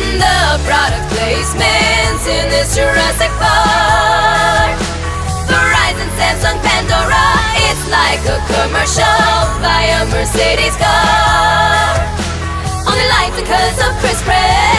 The product placements in this Jurassic Park. Verizon, Samsung, Pandora, it's like a commercial by a Mercedes car. Only like because of Chris Pratt.